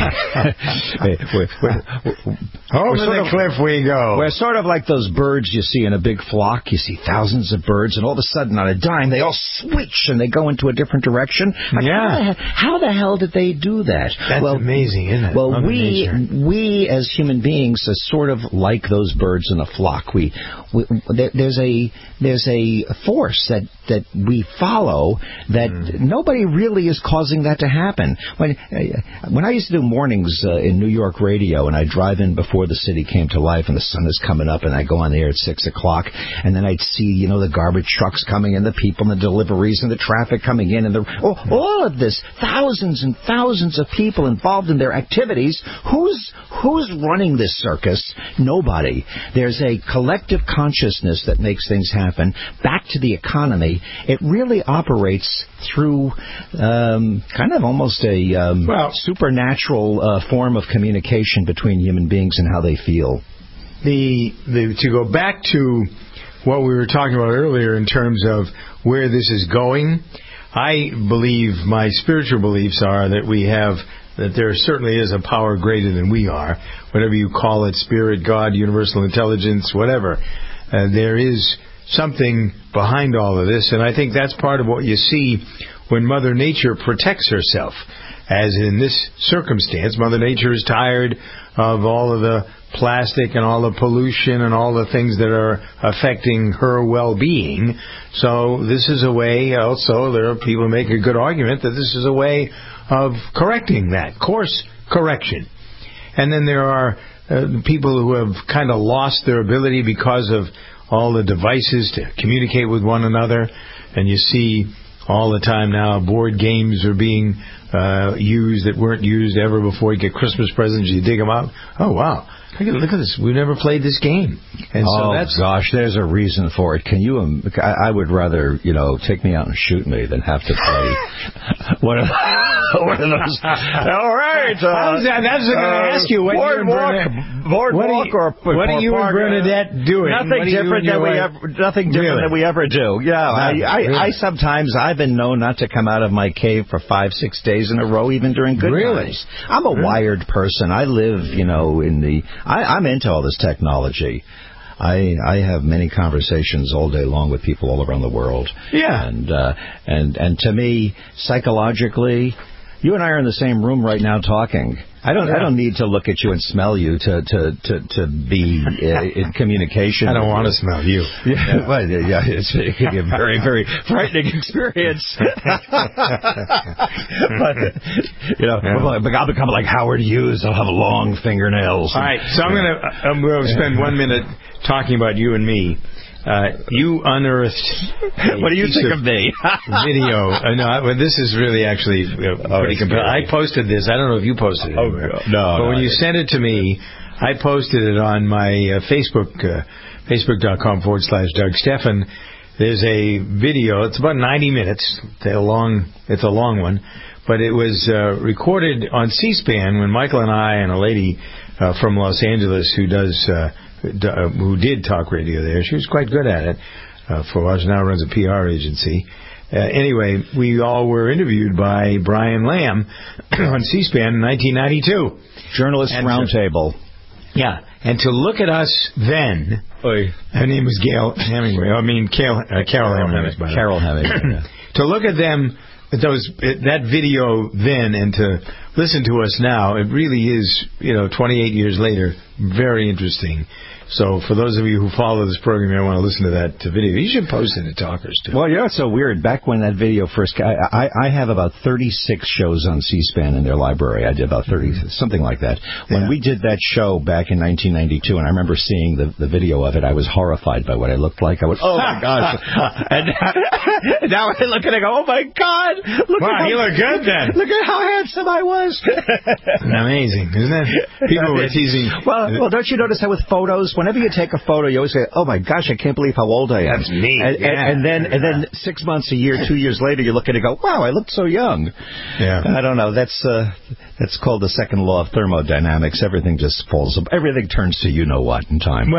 [SPEAKER 5] we're, we're, we're,
[SPEAKER 4] over
[SPEAKER 5] we're
[SPEAKER 4] the cliff we go.
[SPEAKER 5] We're sort of like those birds you see in a big flock. You see thousands of birds, and all of a sudden, on a dime, they all switch and they go into a different direction. Like,
[SPEAKER 4] yeah.
[SPEAKER 5] How the, how the hell did they do that?
[SPEAKER 4] That's
[SPEAKER 5] well,
[SPEAKER 4] amazing, isn't it?
[SPEAKER 5] Well,
[SPEAKER 4] Mother
[SPEAKER 5] we
[SPEAKER 4] nature.
[SPEAKER 5] we as human beings are sort of like those birds in a flock. We, we there, there's a there's a force that that we follow that mm. nobody really is causing that to happen. When uh, when I used to do mornings uh, in New York radio, and I drive in before the city came to life, and the sun is coming up, and I go on the air at six o'clock, and then I'd see you know the garbage trucks coming, and the people, and the deliveries, and the traffic coming in, and the oh, all of this, thousands and thousands of people involved in their activities. Who's who's running this circus? Nobody. There's a collective consciousness that makes things happen. Back to the economy, it really operates through um, kind of almost a um,
[SPEAKER 4] well,
[SPEAKER 5] supernatural uh, form of communication between human beings and how they feel.
[SPEAKER 4] The, the to go back to what we were talking about earlier in terms of where this is going, I believe my spiritual beliefs are that we have that there certainly is a power greater than we are, whatever you call it, spirit, God, universal intelligence, whatever. Uh, there is something behind all of this, and I think that's part of what you see when Mother Nature protects herself. As in this circumstance, Mother Nature is tired of all of the plastic and all the pollution and all the things that are affecting her well-being. So this is a way, also, there are people who make a good argument that this is a way of correcting that, course correction. And then there are uh, people who have kind of lost their ability because of all the devices to communicate with one another. And you see all the time now board games are being uh, used that weren't used ever before. You get Christmas presents, you dig them out. Oh, wow. Look at, look at this. We've never played this game. And
[SPEAKER 5] oh,
[SPEAKER 4] so that's,
[SPEAKER 5] gosh, there's a reason for it. Can you? Um, I, I would rather, you know, take me out and shoot me than have to play one of, one of those. All right. Uh,
[SPEAKER 4] How's that? That's what I'm going to ask you. What
[SPEAKER 5] boardwalk, boardwalk, or
[SPEAKER 4] what are you and Bernadette doing?
[SPEAKER 5] Nothing different than we ever. Nothing different than we ever do. Yeah, I, I, really? I sometimes I've been known not to come out of my cave for five, six days in a row, even during good
[SPEAKER 4] really?
[SPEAKER 5] times. I'm a really? wired person. I live, you know, in the. I, I'm into all this technology. I I have many conversations all day long with people all around the world.
[SPEAKER 4] Yeah.
[SPEAKER 5] And uh, and and to me, psychologically, you and I are in the same room right now talking. I don't. Yeah. I don't need to look at you and smell you to to to, to be uh, in communication.
[SPEAKER 4] I don't want to smell you.
[SPEAKER 5] Yeah, yeah. Well, yeah it's, it can be a very very frightening experience. But you know, yeah. I'll become like Howard Hughes. I'll have long fingernails.
[SPEAKER 4] All right, so I'm gonna I'm gonna spend one minute talking about you and me. Uh, you unearthed.
[SPEAKER 5] What do you think of, of me?
[SPEAKER 4] Video. Uh, no, I, well, this is really actually uh,
[SPEAKER 5] oh,
[SPEAKER 4] pretty compelling. I posted this. I don't know if you posted it.
[SPEAKER 5] Oh, no.
[SPEAKER 4] But
[SPEAKER 5] no,
[SPEAKER 4] when you sent it to me, I posted it on my uh, Facebook, uh, facebook.com forward slash Doug Stephan. There's a video. It's about ninety minutes. It's a long, it's a long one. But it was uh, recorded on C-SPAN when Michael and I and a lady uh, from Los Angeles who does... Uh, who did talk radio there. She was quite good at it uh, for us. Now runs a P R agency. Uh, anyway, we all were interviewed by Brian Lamb on C-SPAN in nineteen ninety-two.
[SPEAKER 5] Journalist Roundtable.
[SPEAKER 4] Yeah, and to look at us then, Oy. Her name was Gail Hemingway. I mean, Carol, uh, Carol Hemingway.
[SPEAKER 5] Carol Hemingway.
[SPEAKER 4] To look at them, those that video then, and to listen to us now, it really is, you know, twenty-eight years later, very interesting. So for those of you who follow this program, you want to listen to that video. You should post it to Talkers, too.
[SPEAKER 5] Well, you know, it's so weird. Back when that video first came, I, I, I have about thirty-six shows on C-SPAN in their library. I did about thirty, something like that. When yeah. we did that show back in nineteen ninety-two, and I remember seeing the, the video of it, I was horrified by what I looked like. I went, oh, my gosh. And now I look at it and go, oh, my God. Look
[SPEAKER 4] wow,
[SPEAKER 5] at how,
[SPEAKER 4] you look good then.
[SPEAKER 5] Look at how handsome I was.
[SPEAKER 4] Amazing, isn't it? People were teasing.
[SPEAKER 5] Well, well, don't you notice how with photos, whenever you take a photo, you always say, oh, my gosh, I can't believe how old I am.
[SPEAKER 4] That's neat.
[SPEAKER 5] And,
[SPEAKER 4] yeah.
[SPEAKER 5] and, and then and then six months, a year, two years later, you look at it and go, wow, I looked so young.
[SPEAKER 4] Yeah.
[SPEAKER 5] I don't know. That's uh, that's called the second law of thermodynamics. Everything just falls. Everything turns to you-know-what in time.
[SPEAKER 4] Well,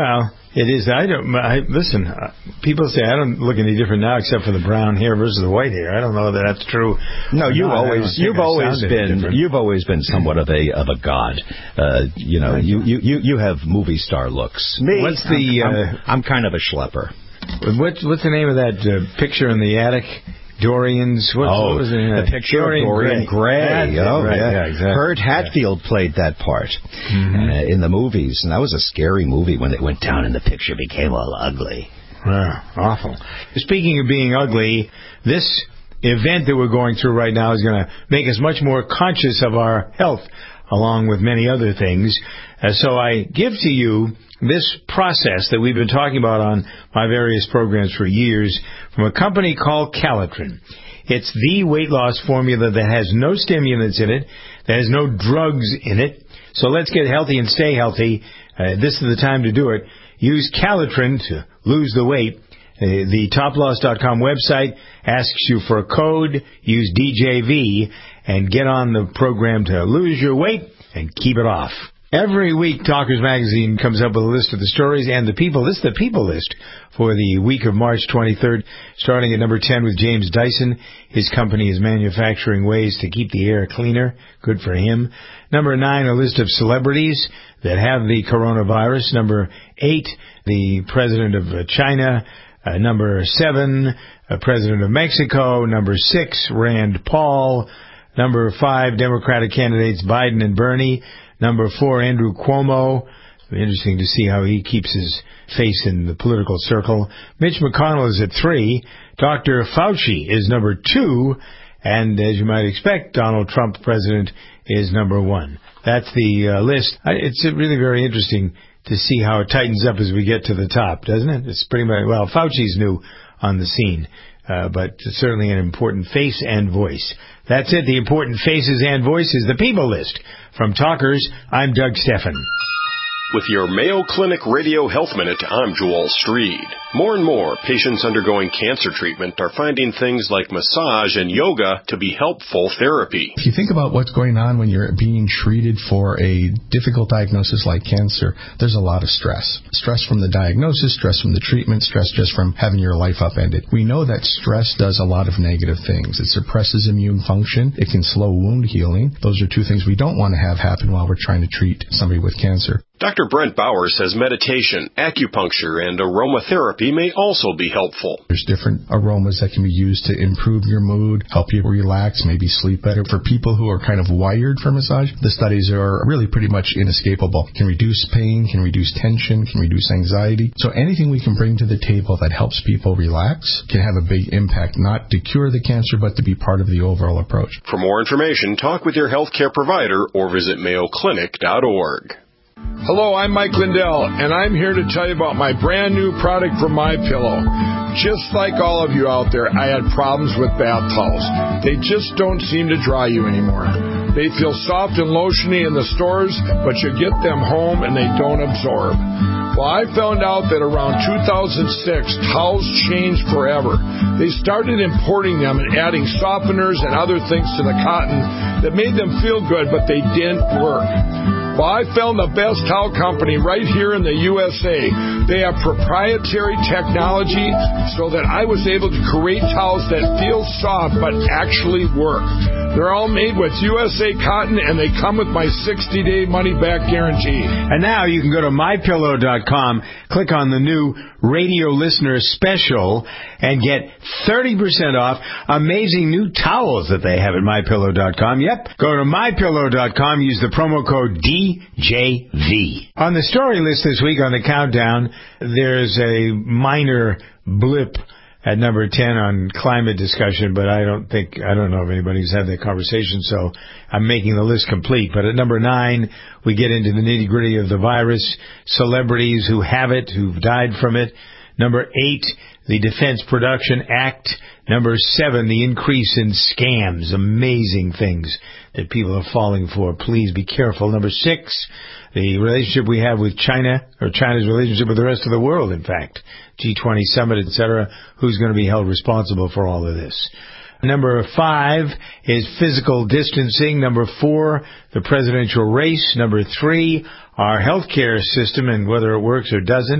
[SPEAKER 4] It is. I don't. I, listen, uh, people say I don't look any different now, except for the brown hair versus the white hair. I don't know that that's true.
[SPEAKER 5] No, you've always you've always been you've always been somewhat of a of a god. Uh, you know, you, you, you, you have movie star looks.
[SPEAKER 4] Me, what's the?
[SPEAKER 5] I'm,
[SPEAKER 4] uh,
[SPEAKER 5] I'm, I'm kind of a schlepper.
[SPEAKER 4] What's what's the name of that uh, picture in the attic? Dorian's. What,
[SPEAKER 5] oh,
[SPEAKER 4] what was it?
[SPEAKER 5] The picture
[SPEAKER 4] Dorian
[SPEAKER 5] of Dorian Gray.
[SPEAKER 4] Gray.
[SPEAKER 5] Oh,
[SPEAKER 4] right,
[SPEAKER 5] yeah.
[SPEAKER 4] yeah, exactly.
[SPEAKER 5] Herb Hatfield yeah. played that part mm-hmm. uh, in the movies, and that was a scary movie when they went down and the picture became all ugly.
[SPEAKER 4] Wow, awful. Speaking of being ugly, this event that we're going through right now is going to make us much more conscious of our health, along with many other things. Uh, so I give to you this process that we've been talking about on my various programs for years from a company called Calitrin. It's the weight loss formula that has no stimulants in it, that has no drugs in it. So let's get healthy and stay healthy. Uh, this is the time to do it. Use Calitrin to lose the weight. Uh, the top loss dot com website asks you for a code. Use D J V and get on the program to lose your weight and keep it off. Every week, Talkers Magazine comes up with a list of the stories and the people. This is the people list for the week of March twenty-third, starting at number ten with James Dyson. His company is manufacturing ways to keep the air cleaner. Good for him. Number nine, a list of celebrities that have the coronavirus. Number eight, the president of China. Uh, number seven, uh, president of Mexico. Number six, Rand Paul. Number five, Democratic candidates Biden and Bernie. Number four, Andrew Cuomo. Interesting to see how he keeps his face in the political circle. Mitch McConnell is at three. Doctor Fauci is number two. And as you might expect, Donald Trump, president, is number one. That's the uh, list. It's really very interesting to see how it tightens up as we get to the top, doesn't it? It's pretty much, well, Fauci's new on the scene. Uh, but certainly an important face and voice. That's it, the important faces and voices, the people list. From Talkers, I'm Doug Steffen.
[SPEAKER 21] With your Mayo Clinic Radio Health Minute, I'm Joel Streed. More and more patients undergoing cancer treatment are finding things like massage and yoga to be helpful therapy.
[SPEAKER 22] If you think about what's going on when you're being treated for a difficult diagnosis like cancer, there's a lot of stress. Stress from the diagnosis, stress from the treatment, stress just from having your life upended. We know that stress does a lot of negative things. It suppresses immune function. It can slow wound healing. Those are two things we don't want to have happen while we're trying to treat somebody with cancer.
[SPEAKER 21] Doctor Brent Bauer says meditation, acupuncture, and aromatherapy may also be helpful.
[SPEAKER 22] There's different aromas that can be used to improve your mood, help you relax, maybe sleep better. For people who are kind of wired for massage, the studies are really pretty much inescapable. Can reduce pain, can reduce tension, can reduce anxiety. So anything we can bring to the table that helps people relax can have a big impact, not to cure the cancer, but to be part of the overall approach.
[SPEAKER 21] For more information, talk with your healthcare provider or visit mayo clinic dot org.
[SPEAKER 23] Hello, I'm Mike Lindell, and I'm here to tell you about my brand new product from MyPillow. Just like all of you out there, I had problems with bath towels. They just don't seem to dry you anymore. They feel soft and lotiony in the stores, but you get them home and they don't absorb. Well, I found out that around two thousand six, towels changed forever. They started importing them and adding softeners and other things to the cotton that made them feel good, but they didn't work. Well, I found the best towel company right here in the U S A. They have proprietary technology so that I was able to create towels that feel soft but actually work. They're all made with U S A cotton, and they come with my sixty-day money-back guarantee.
[SPEAKER 4] And now you can go to my pillow dot com, click on the new radio listener special, and get thirty percent off amazing new towels that they have at my pillow dot com. Yep, go to my pillow dot com, use the promo code D J V. On the story list this week on the countdown, there's a minor blip at number ten on climate discussion, but I don't think, I don't know if anybody's had that conversation, so I'm making the list complete. But at number nine, we get into the nitty-gritty of the virus, celebrities who have it, who've died from it. Number eight, the Defense Production Act. Number seven, the increase in scams, amazing things that people are falling for. Please be careful. Number six, the relationship we have with China, or China's relationship with the rest of the world, in fact. G twenty summit, et cetera. Who's going to be held responsible for all of this? Number five is physical distancing. Number four, the presidential race. Number three, our healthcare system and whether it works or doesn't.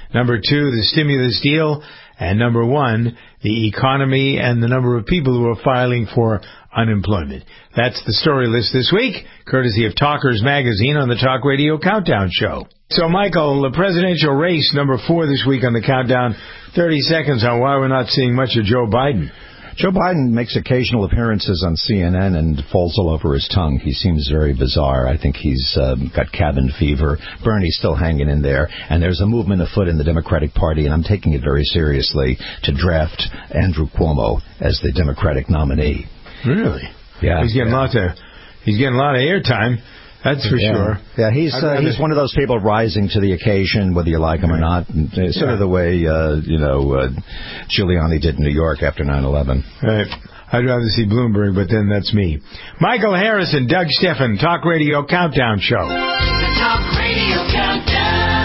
[SPEAKER 4] Number two, the stimulus deal. And number one, the economy and the number of people who are filing for unemployment. That's the story list this week, courtesy of Talkers Magazine on the Talk Radio Countdown Show. So, Michael, the presidential race, number four this week on the countdown. thirty seconds on why we're not seeing much of Joe Biden.
[SPEAKER 5] Joe Biden makes occasional appearances on C N N and falls all over his tongue. He seems very bizarre. I think he's um, got cabin fever. Bernie's still hanging in there. And there's a movement afoot in the Democratic Party, and I'm taking it very seriously, to draft Andrew Cuomo as the Democratic nominee.
[SPEAKER 4] Really?
[SPEAKER 5] Yeah.
[SPEAKER 4] He's getting
[SPEAKER 5] yeah.
[SPEAKER 4] lots of he's getting a lot of airtime. That's for
[SPEAKER 5] yeah.
[SPEAKER 4] sure.
[SPEAKER 5] Yeah, he's uh, he's one of those people rising to the occasion, whether you like him or not. And, uh, sort
[SPEAKER 4] yeah.
[SPEAKER 5] of the way uh, you know uh, Giuliani did in New York after nine eleven.
[SPEAKER 4] Right. I'd rather see Bloomberg, but then that's me. Michael Harrison, Doug Steffen, Talk Radio Countdown Show.
[SPEAKER 3] The Talk Radio Countdown.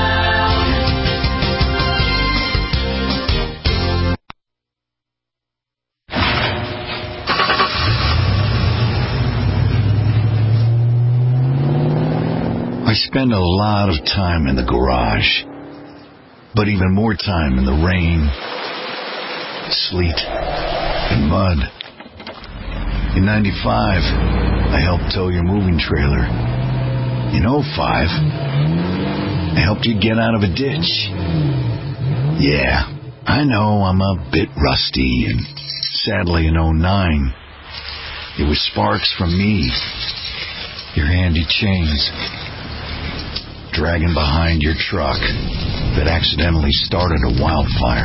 [SPEAKER 6] I spend a lot of time in the garage, but even more time in the rain, sleet, and mud. In ninety-five, I helped tow your moving trailer. In oh five, I helped you get out of a ditch. Yeah, I know I'm a bit rusty, and sadly in oh nine, it was sparks from me, your handy chains, dragging behind your truck that accidentally started a wildfire.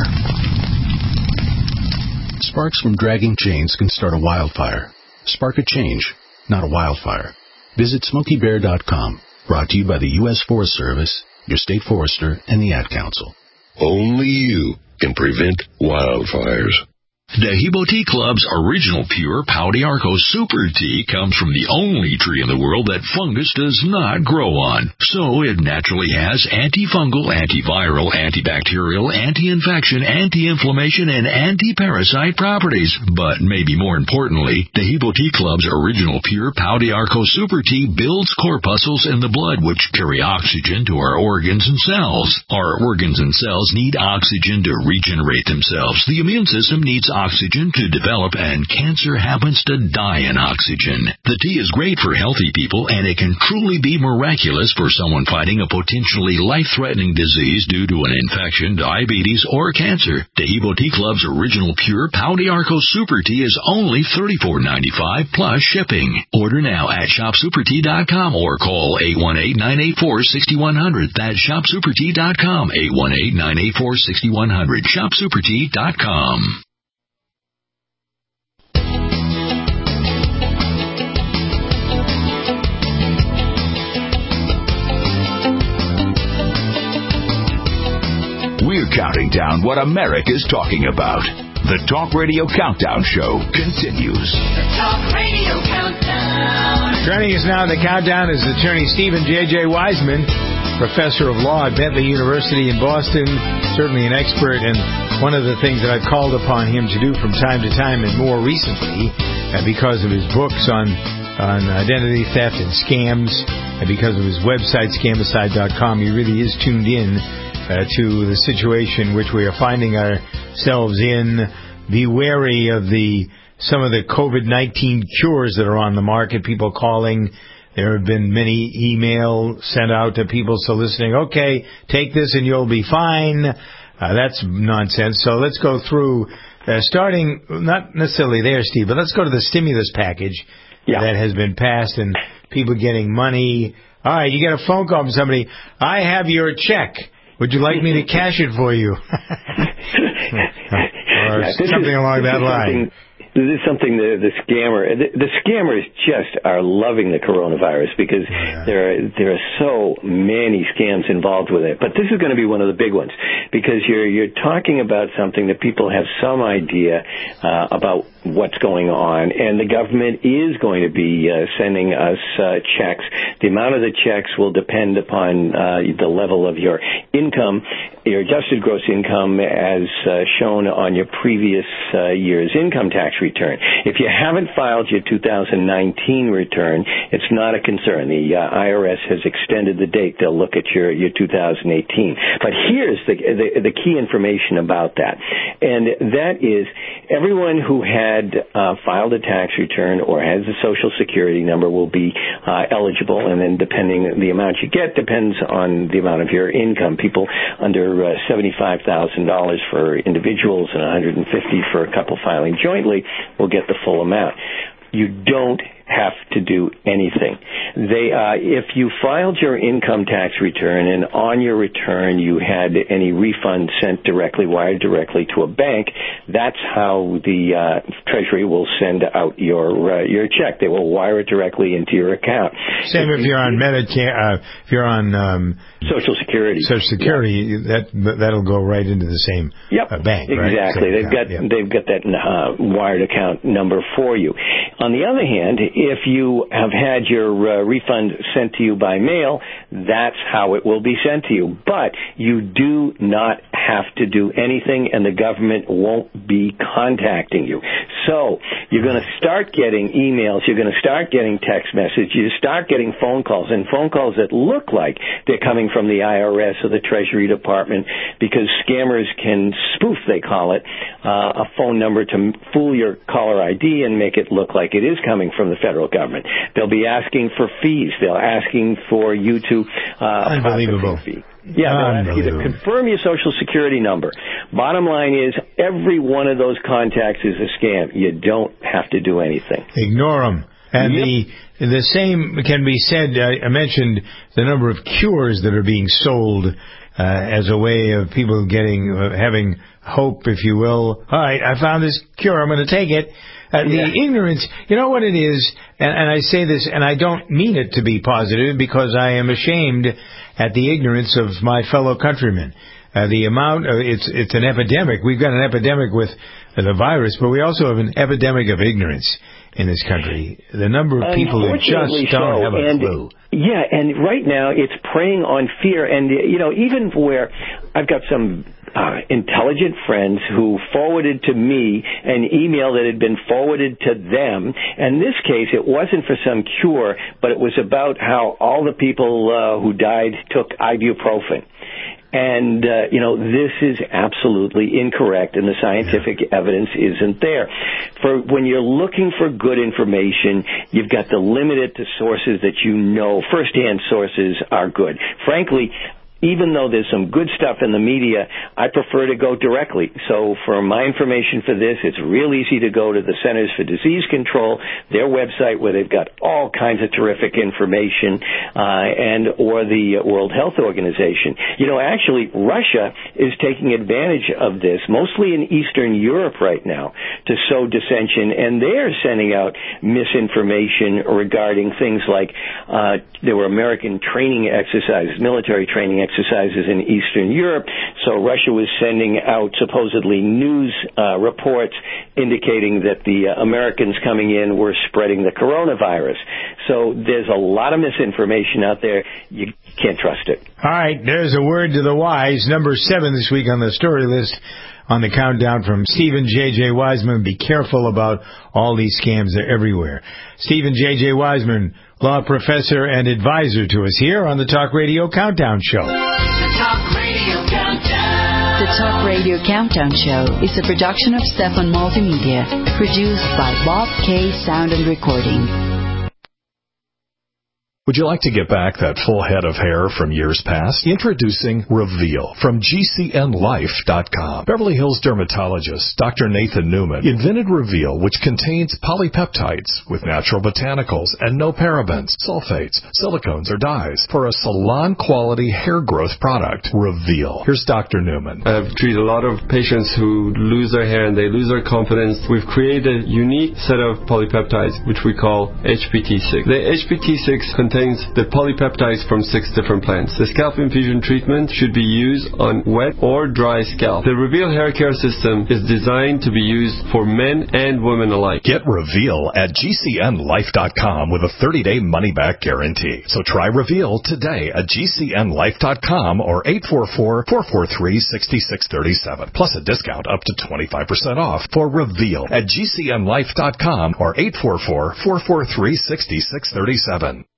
[SPEAKER 18] Sparks from dragging chains can start a wildfire. Spark a change, not a wildfire. Visit Smokey Bear dot com. Brought to you by the U S Forest Service, your state forester, and the Ad Council.
[SPEAKER 7] Only you can prevent wildfires.
[SPEAKER 12] Dehibo Tea Club's original pure Pau d'Arco Super Tea comes from the only tree in the world that fungus does not grow on. So it naturally has antifungal, antiviral, antibacterial, anti-infection, anti-inflammation, and anti-parasite properties. But maybe more importantly, Dehibo Tea Club's original pure Pau d'Arco Super Tea builds corpuscles in the blood which carry oxygen to our organs and cells. Our organs and cells need oxygen to regenerate themselves. The immune system needs oxygen to develop, and cancer happens to die in oxygen. The tea is great for healthy people, and it can truly be miraculous for someone fighting a potentially life-threatening disease due to an infection, diabetes, or cancer. Dehibo Tea Club's original pure Pau d'Arco Super Tea is only thirty-four ninety-five plus shipping. Order now at shop super tea dot com or call eight one eight, nine eight four, six one zero zero. That's shop super tea dot com, eight one eight, nine eight four, six one zero zero. shop super tea dot com.
[SPEAKER 2] We're counting down what America's talking about. The Talk Radio Countdown Show continues.
[SPEAKER 3] The Talk Radio Countdown.
[SPEAKER 4] Joining us now in the countdown is attorney Stephen J J. Wiseman, professor of law at Bentley University in Boston, certainly an expert, and one of the things that I've called upon him to do from time to time, and more recently, uh, because of his books on on identity theft and scams, and because of his website, scamicide dot com, he really is tuned in Uh, to the situation which we are finding ourselves in. Be wary of the some of the COVID nineteen cures that are on the market. People calling. There have been many emails sent out to people soliciting, okay, take this and you'll be fine. Uh, that's nonsense. So let's go through, uh, starting, not necessarily there, Steve, but let's go to the stimulus package yeah. that has been passed and people getting money. All right, you get a phone call from somebody. I have your check. Would you like me to cash it for you? or
[SPEAKER 8] yeah,
[SPEAKER 4] something
[SPEAKER 8] is,
[SPEAKER 4] along that line.
[SPEAKER 8] This is something the, the scammer, the, the scammers just are loving the coronavirus because yeah. there are, there are so many scams involved with it. But this is going to be one of the big ones because you're you're talking about something that people have some idea uh, about what's going on, and the government is going to be uh, sending us uh, checks. The amount of the checks will depend upon uh, the level of your income, your adjusted gross income, as uh, shown on your previous uh, year's income tax return. If you haven't filed your two thousand nineteen return, it's not a concern. The uh, I R S has extended the date. They'll look at your, your two thousand eighteen. But here's the, the the key information about that, and that is everyone who had uh, filed a tax return or has a Social Security number will be uh, eligible, and then depending the amount you get depends on the amount of your income. People under uh, seventy-five thousand dollars for individuals and one hundred fifty thousand dollars for a couple filing jointly will get the full amount. You don't have to do anything. They, uh, if you filed your income tax return and on your return you had any refund sent directly, wired directly to a bank, that's how the uh, Treasury will send out your uh, your check. They will wire it directly into your account.
[SPEAKER 4] Same if, if you're on Medicare, uh, if you're on um,
[SPEAKER 8] Social Security.
[SPEAKER 4] Social Security, yeah. that that'll go right into the same
[SPEAKER 8] yep.
[SPEAKER 4] uh, bank.
[SPEAKER 8] Exactly.
[SPEAKER 4] Right? Same
[SPEAKER 8] they've
[SPEAKER 4] account.
[SPEAKER 8] got
[SPEAKER 4] yep.
[SPEAKER 8] they've got that uh, wired account number for you. On the other hand, if you have had your uh, refund sent to you by mail, that's how it will be sent to you. But you do not have to do anything, and the government won't be contacting you. So you're going to start getting emails, you're going to start getting text messages, you start getting phone calls, and phone calls that look like they're coming from the I R S or the Treasury Department, because scammers can spoof, they call it, uh, a phone number to fool your caller I D and make it look like it is coming from the federal government. They'll be asking for fees. They'll asking for you to uh,
[SPEAKER 4] Unbelievable.
[SPEAKER 8] Fee. Yeah, they'll ask you to confirm your Social Security number. Bottom line is, every one of those contacts is a scam. You don't have to do anything.
[SPEAKER 4] Ignore them. And
[SPEAKER 8] yep.
[SPEAKER 4] the the same can be said. Uh, I mentioned the number of cures that are being sold uh, as a way of people getting uh, having hope, if you will. All right, I found this cure. I'm going to take it. Uh, the
[SPEAKER 8] yeah.
[SPEAKER 4] ignorance, you know what it is, and, and I say this, and I don't mean it to be positive, because I am ashamed at the ignorance of my fellow countrymen. Uh, the amount of, it's it's an epidemic. We've got an epidemic with uh, the virus, but we also have an epidemic of ignorance in this country. The number of people who just don't
[SPEAKER 8] so.
[SPEAKER 4] have a
[SPEAKER 8] and,
[SPEAKER 4] clue.
[SPEAKER 8] Yeah, and right now it's preying on fear. And, you know, even where I've got some uh, intelligent friends who forwarded to me an email that had been forwarded to them. In this case, it wasn't for some cure, but it was about how all the people uh, who died took ibuprofen. And, uh, you know, this is absolutely incorrect, and the scientific yeah. evidence isn't there. For when you're looking for good information, you've got to limit it to sources that you know. First-hand sources are good. Frankly, even though there's some good stuff in the media, I prefer to go directly. So for my information for this, it's real easy to go to the Centers for Disease Control, their website, where they've got all kinds of terrific information, uh, and or the World Health Organization. You know, actually, Russia is taking advantage of this, mostly in Eastern Europe right now, to sow dissension, and they're sending out misinformation regarding things like uh, there were American training exercises, military training exercises, exercises in Eastern Europe, so Russia was sending out supposedly news uh, reports indicating that the uh, Americans coming in were spreading the coronavirus. So there's a lot of misinformation out there. You can't trust it.
[SPEAKER 4] All right, there's a word to the wise. Number seven this week on the story list on the countdown from Stephen J J. Wiseman. Be careful about all these scams. They're everywhere. Stephen J J. Wiseman, law professor and advisor to us here on the Talk Radio Countdown Show.
[SPEAKER 3] The Talk Radio Countdown.
[SPEAKER 9] The Talk Radio Countdown Show is a production of Stefan Multimedia, produced by Bob K. Sound and Recording.
[SPEAKER 1] Would you like to get back that full head of hair from years past? Introducing Reveal from G C N life dot com. Beverly Hills dermatologist Doctor Nathan Newman invented Reveal, which contains polypeptides with natural botanicals and no parabens, sulfates, silicones, or dyes for a salon-quality hair growth product. Reveal. Here's Doctor Newman.
[SPEAKER 10] I've treated a lot of patients who lose their hair and they lose their confidence. We've created a unique set of polypeptides, which we call H P T six. The H P T six contains contains the polypeptides from six different plants. The scalp infusion treatment should be used on wet or dry scalp. The Reveal hair care system is designed to be used for men and women alike.
[SPEAKER 1] Get Reveal at G C N life dot com with a thirty-day money-back guarantee. So try Reveal today at G C N life dot com or eight four four, four four three, six six three seven. Plus a discount up to twenty-five percent off for Reveal at G C N life dot com or eight four four, four four three, six six three seven.